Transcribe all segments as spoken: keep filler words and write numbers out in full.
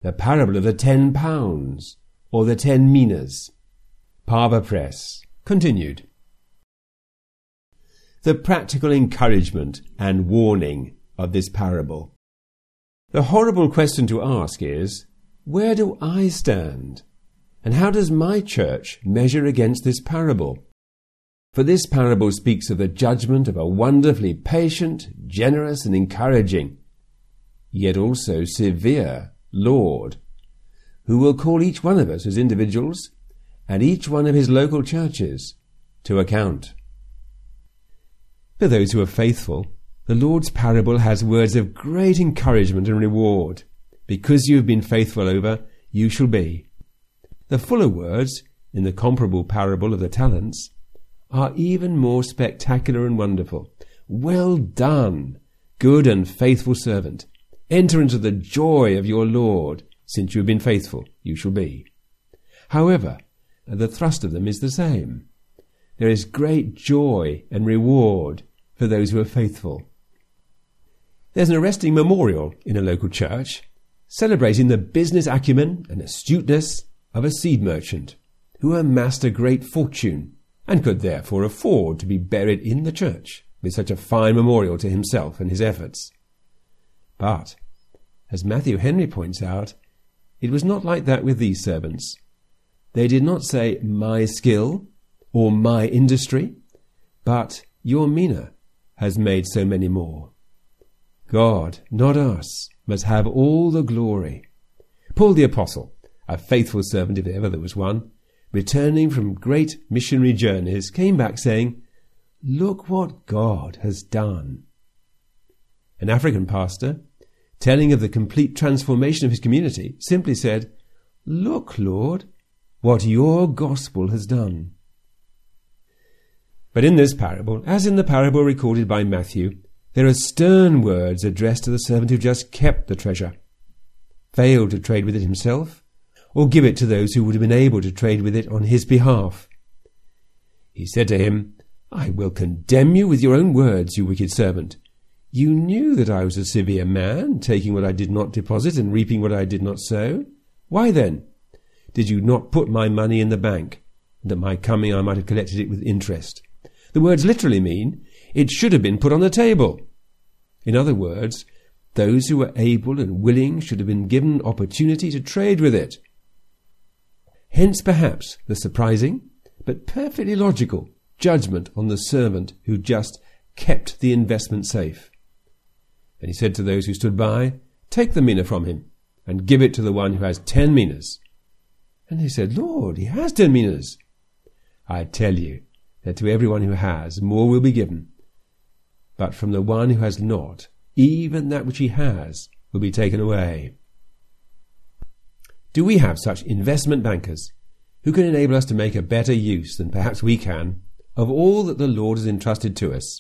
the parable of the ten pounds, or the ten minas. Pava Press. Continued. The practical encouragement and warning of this parable. The horrible question to ask is, where do I stand? And how does my church measure against this parable? For this parable speaks of the judgment of a wonderfully patient, generous and encouraging, yet also severe Lord, who will call each one of us as individuals and each one of his local churches to account. For those who are faithful, the Lord's parable has words of great encouragement and reward. Because you have been faithful over, you shall be. The fuller words, in the comparable parable of the talents, are even more spectacular and wonderful. Well done, good and faithful servant. Enter into the joy of your Lord. Since you have been faithful, you shall be. However, the thrust of them is the same. There is great joy and reward for those who are faithful. There's an arresting memorial in a local church celebrating the business acumen and astuteness of a seed merchant who amassed a great fortune and could therefore afford to be buried in the church with such a fine memorial to himself and his efforts. But, as Matthew Henry points out, it was not like that with these servants. They did not say, my skill or my industry, but your mina has made so many more. God, not us, must have all the glory. Paul the Apostle, a faithful servant if ever there was one, returning from great missionary journeys, came back saying, look what God has done. An African pastor, telling of the complete transformation of his community, simply said, look, Lord, what your gospel has done. But in this parable, as in the parable recorded by Matthew, there are stern words addressed to the servant who just kept the treasure, failed to trade with it himself, or give it to those who would have been able to trade with it on his behalf. He said to him, I will condemn you with your own words, you wicked servant. You knew that I was a severe man, taking what I did not deposit and reaping what I did not sow. Why then did you not put my money in the bank, and at my coming I might have collected it with interest? The words literally mean, it should have been put on the table. In other words, those who were able and willing should have been given opportunity to trade with it. Hence perhaps the surprising, but perfectly logical, judgment on the servant who just kept the investment safe. And he said to those who stood by, take the mina from him, and give it to the one who has ten minas. And they said, Lord, he has ten minas. I tell you that to everyone who has, more will be given. But from the one who has not, even that which he has will be taken away. Do we have such investment bankers who can enable us to make a better use than perhaps we can of all that the Lord has entrusted to us?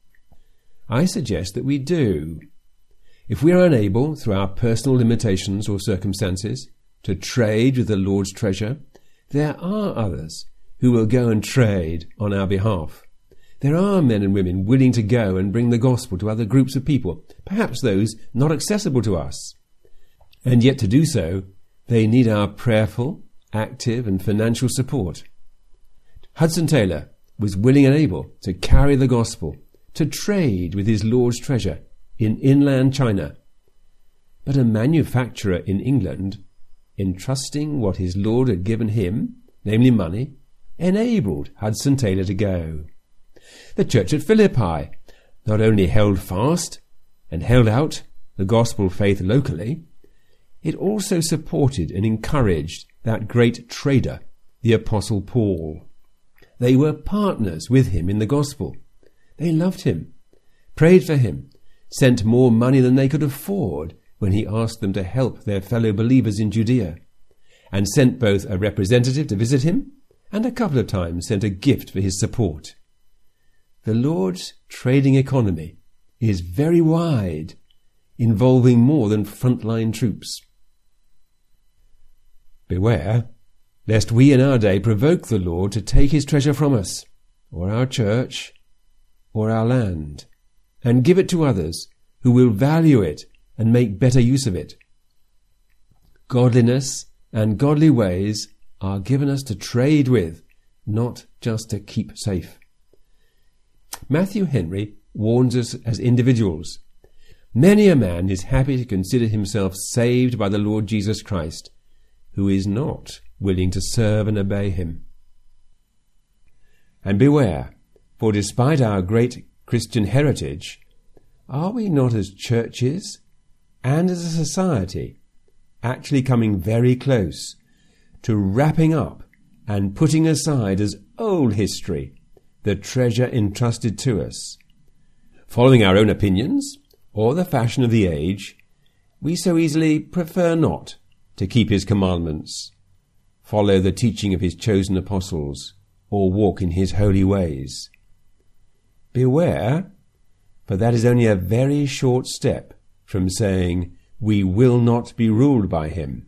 I suggest that we do. If we are unable, through our personal limitations or circumstances, to trade with the Lord's treasure, there are others who will go and trade on our behalf. There are men and women willing to go and bring the gospel to other groups of people, perhaps those not accessible to us. And yet to do so, they need our prayerful, active and financial support. Hudson Taylor was willing and able to carry the gospel, to trade with his Lord's treasure in inland China. But a manufacturer in England, entrusting what his Lord had given him, namely money, enabled Hudson Taylor to go. The church at Philippi not only held fast and held out the gospel faith locally, it also supported and encouraged that great trader, the Apostle Paul. They were partners with him in the gospel. They loved him, prayed for him, sent more money than they could afford when he asked them to help their fellow believers in Judea, and sent both a representative to visit him and a couple of times sent a gift for his support. The Lord's trading economy is very wide, involving more than frontline troops. Beware, lest we in our day provoke the Lord to take his treasure from us, or our church, or our land, and give it to others who will value it and make better use of it. godliness and godly ways are given us to trade with, not just to keep safe. Matthew Henry warns us as individuals. Many a man is happy to consider himself saved by the Lord Jesus Christ, who is not willing to serve and obey him. And beware, for despite our great Christian heritage, are we not as churches and as a society actually coming very close to wrapping up and putting aside as old history the treasure entrusted to us? Following our own opinions or the fashion of the age, we so easily prefer not to keep his commandments, follow the teaching of his chosen apostles, or walk in his holy ways. Beware, for that is only a very short step from saying, we will not be ruled by him.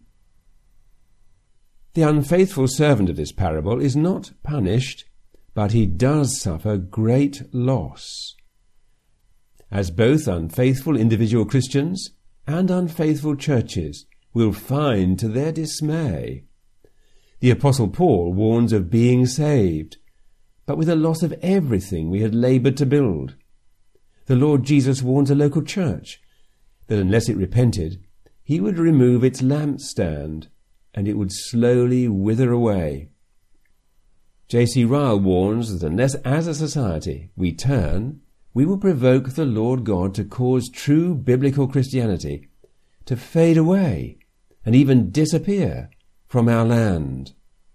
The unfaithful servant of this parable is not punished, but he does suffer great loss, as both unfaithful individual Christians and unfaithful churches will find to their dismay. The Apostle Paul warns of being saved, but with the loss of everything we had laboured to build. The Lord Jesus warns a local church that unless it repented, he would remove its lampstand, and it would slowly wither away. J C Ryle warns that unless as a society we turn, we will provoke the Lord God to cause true biblical Christianity to fade away and even disappear from our land.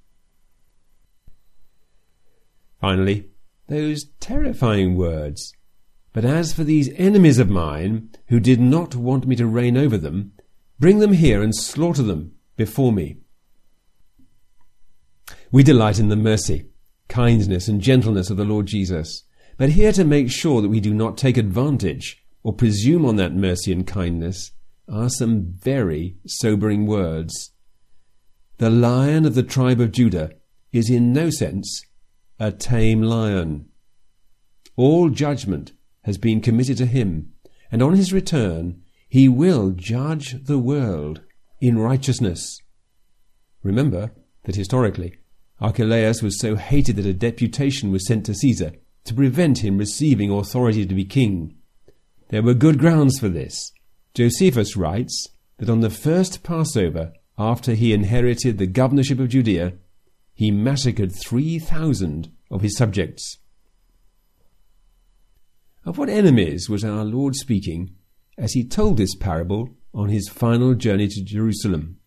Finally, those terrifying words, "But as for these enemies of mine, who did not want me to reign over them, bring them here and slaughter them before me." We delight in the mercy, kindness, and gentleness of the Lord Jesus, but here to make sure that we do not take advantage or presume on that mercy and kindness are some very sobering words. The Lion of the tribe of Judah is in no sense a tame lion. All judgment has been committed to him, and on his return he will judge the world in righteousness. Remember that historically Archelaus was so hated that a deputation was sent to Caesar to prevent him receiving authority to be king. There were good grounds for this. Josephus writes that on the first Passover, after he inherited the governorship of Judea, he massacred three thousand of his subjects. Of what enemies was our Lord speaking as he told this parable on his final journey to Jerusalem?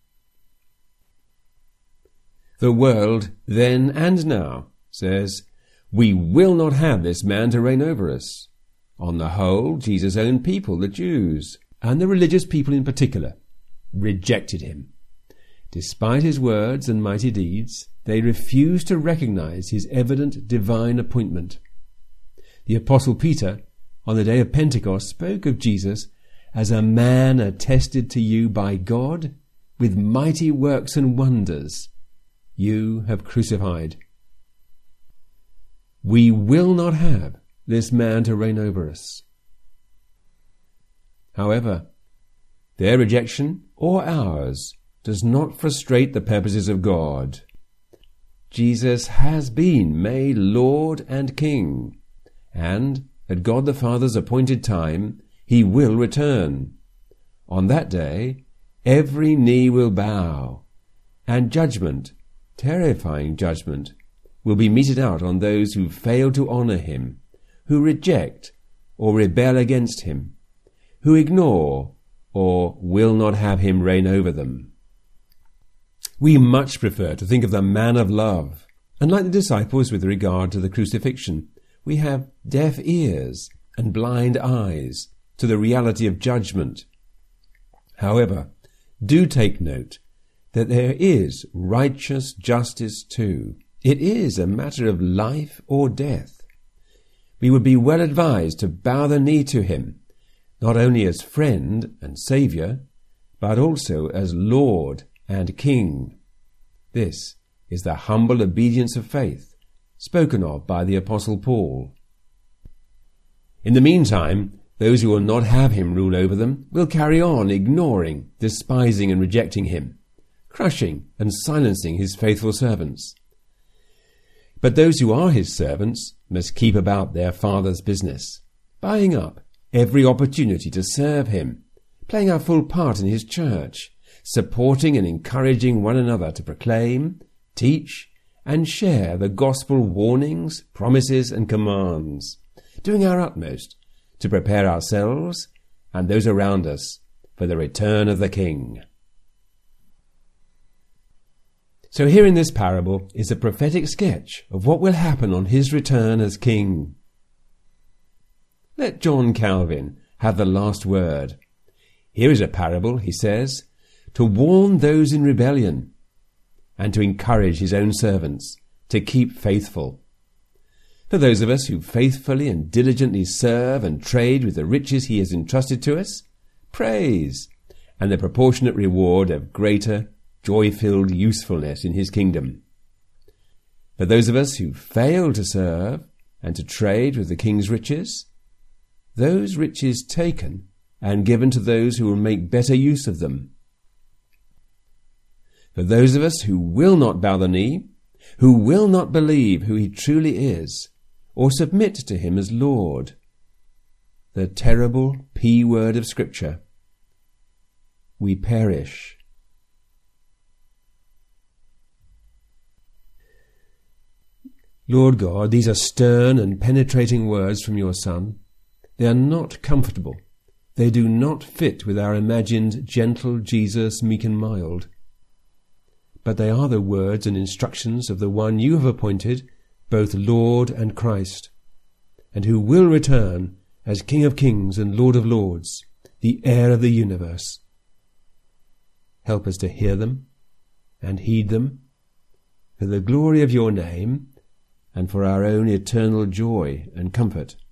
The world then and now says, "We will not have this man to reign over us." On the whole, Jesus' own people, the Jews, and the religious people in particular, rejected him. Despite his words and mighty deeds, they refused to recognize his evident divine appointment. The Apostle Peter, on the day of Pentecost, spoke of Jesus as a man attested to you by God with mighty works and wonders you have crucified. We will not have this man to reign over us. However, their rejection or ours does not frustrate the purposes of God. Jesus has been made Lord and King, and at God the Father's appointed time he will return. On that day every knee will bow, and judgment, terrifying judgment, will be meted out on those who fail to honour him, who reject or rebel against him, who ignore or will not have him reign over them. We much prefer to think of the man of love, and like the disciples with regard to the crucifixion, we have deaf ears and blind eyes to the reality of judgment. However, do take note that there is righteous justice too. It is a matter of life or death. We would be well advised to bow the knee to him, not only as friend and Saviour, but also as Lord and King. This is the humble obedience of faith spoken of by the Apostle Paul. In the meantime, those who will not have him rule over them will carry on ignoring, despising and rejecting him, crushing and silencing his faithful servants. But those who are his servants must keep about their Father's business, buying up every opportunity to serve him, playing our full part in his church, supporting and encouraging one another to proclaim, teach, and share the gospel warnings, promises, and commands, doing our utmost to prepare ourselves and those around us for the return of the King. So here in this parable is a prophetic sketch of what will happen on his return as King. Let John Calvin have the last word. Here is a parable, he says, to warn those in rebellion and to encourage his own servants to keep faithful. For those of us who faithfully and diligently serve and trade with the riches he has entrusted to us, praise and the proportionate reward of greater, joy-filled usefulness in his kingdom. For those of us who fail to serve and to trade with the King's riches, those riches taken and given to those who will make better use of them. For those of us who will not bow the knee, who will not believe who he truly is, or submit to him as Lord, the terrible P word of Scripture, we perish. Lord God, these are stern and penetrating words from your Son. They are not comfortable. They do not fit with our imagined gentle Jesus, meek and mild. But they are the words and instructions of the one you have appointed, both Lord and Christ, and who will return as King of kings and Lord of lords, the heir of the universe. Help us to hear them and heed them for the glory of your name and for our own eternal joy and comfort.